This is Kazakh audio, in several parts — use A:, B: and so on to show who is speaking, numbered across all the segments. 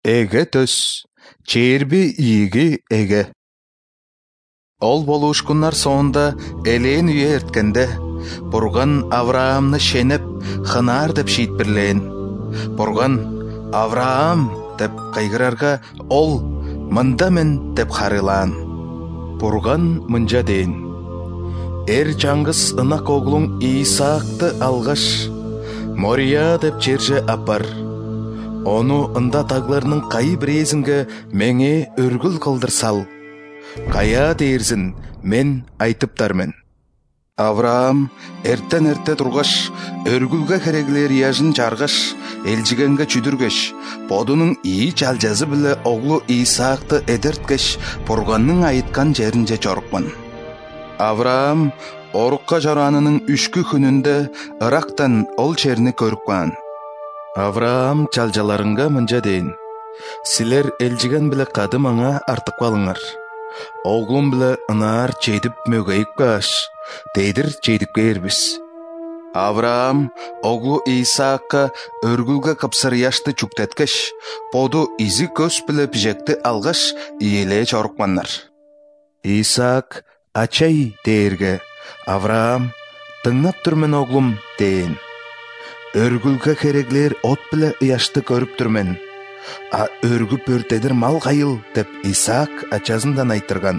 A: Эге төс, черби иги эге. Ол болушкуннар соонда элен үйе эрткенде, Бурган Авраамны шенеп, хынар деп шийтбирлен. Бурган Авраам деп кайгырарга, ол мында мен деп харылан. Бурган мынжа дейін: Эр жаңгыс ынак оглуң Исаакты алгаш, Мория деп жерже апар. Ону ында тагларның кайы бірезінгі меңе өргіл кылдыр сал. Кая дерзін мен айтыптармен. Авраам эртен-эрте тургаш, өргүлгө кереглер яжын жаргаш, элжигенге чүдүргеш, бодунун ии жалжазы биле оглу Исаакты эдерткеш, Бурганның айыткан жеринже жорукман. Авраам орукка жаранынын үшкү күнүндө Ырактан ол жерни көрүпкан. Авраам жалжаларынга мынжа дейін: Силер элжиген биле кады маңа артык балыңар. Оглум биле ынаар чейдип мөгөйүп каш, дейдир чейдипке эрбиз. Авраам оглу Исаакка өргүлгө капсырыяшты чуктеткеш, поду изи көз биле пижекти алгаш, иеле чорукманнар. Исаак ачай дээрге, Авраам тыңнап турмен оглум дейін: Өргүлгө кереглер от биле ыяшты көрүп турмен, а өргүп өртедир мал кайыл деп Исаак ачасындан айтырган.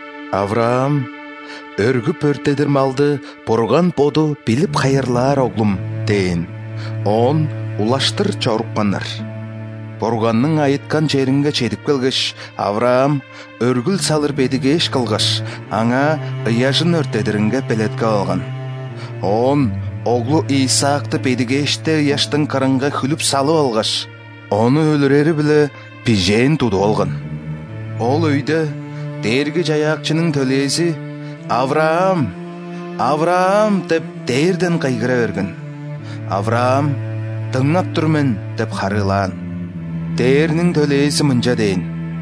A: Авраам өргүп өртедир малды Бурган боду билип кайырлаар оглум дейин. Он улаштыр чорукканнар. Бурганның айыткан жеринге чедип келгеш, Авраам өргүл салыр бедигеш кылгаш, аңа ыяжын өртедиринге белетке алган. Он оглу Исаакты бедигеште яштың карынга хүлүп салып алгаш, оны өлүрери биле пижен тудуп алган. Ол өйдө дээрги жаякчынын төлези Авраам, Авраам деп дээрден кайгыра берген. Авраам тыңнап турмен деп харылан. Дээрнин төлези мынжа дейин: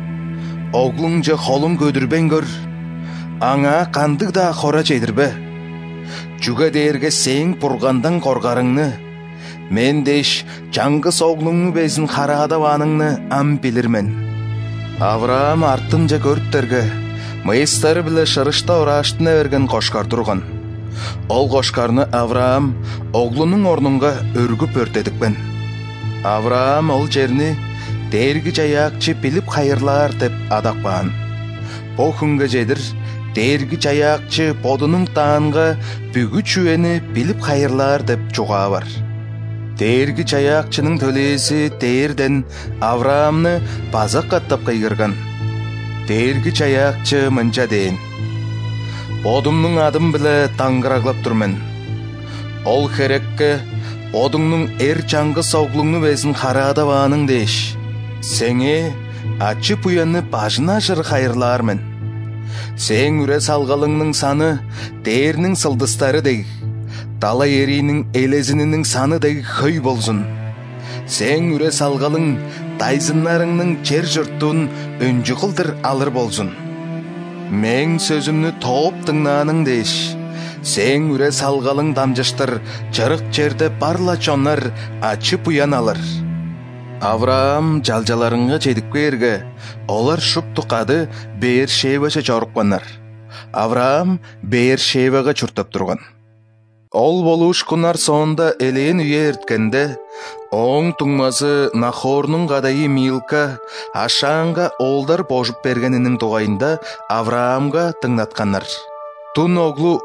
A: Оглуң же холун көдүрбен көр, аңа кандык да хора чедирбе. Жүгө дээрге сең Бургандан коргарыңны, мен деш жаңгыс оглуңну безин хараадабаныңны ам билирмен. Авраам артынжа көрүптерге мыйыстары биле шырышта ораштына берген кошкар турган. Ол кошкарны Авраам оглунун орнунга өргүп өртедикпен. Авраам ол жерни дээрги жаякчы билип кайырлаар деп адакпаан. Бу күнгө жедир дээрги жаякчы бодунун таанга бүгү чүени билип кайырлаар деп жугаа бар. Дээрги жаякчынын төлези дээрден Авраамны базак каттап кайгырган. Дээрги жаякчы мынжа дейин: Бодумнун адым биле таңгыраглап турмен. Ол херекке бодуңнун эр жаңгыс оглуңну безин хараадабааның деш. Сеңе ачы пуянны бажына жыр кайырлаармен. Сең үре салгалыңның саны дээрнин сылдыстары дег, дала эринин элезининин саны дег хөй болсун. Сең үре салгалың дайзыннарыңның жер жұрттун өнжү кылдыр алыр болсун. Мен сөзүмнү тооп тыңнааның деш. Сең үре салгалың дамжыштыр, жырык жерде барла чоннар ачы пуян алыр. Авраам жалжаларынга чедип берге, олар шуптукады Беер-шебача жорукканнар. Авраам Беер-шебага чуртап турган. Ол болушкунар соонда элен үйе эрткенде, оң туңмазы Нахорнун кадайы Милка Ашаанга олдар божуп бергенинин тугайында Авраамга тыңнатканнар. Тун оглу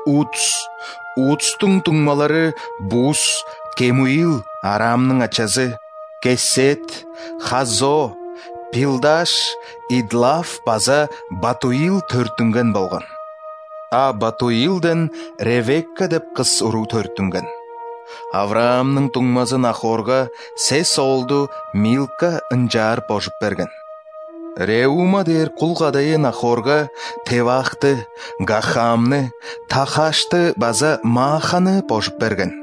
A: Уцтун туңмалары Бус, Кемуил Арамнын ачасы, Кесет, Хазо, Пилдаш, Идлав база Батуил төртүнген болгон. А Батуилден Ревекка деп кыз уруу төртүнген. Авраамнын туңмазы Нахорга сес олду Милка ынжаар божуп берген. Реума дер кул кадайы Нахорга Тевахты, Гахамны, Тахашты база Мааханы божуп берген.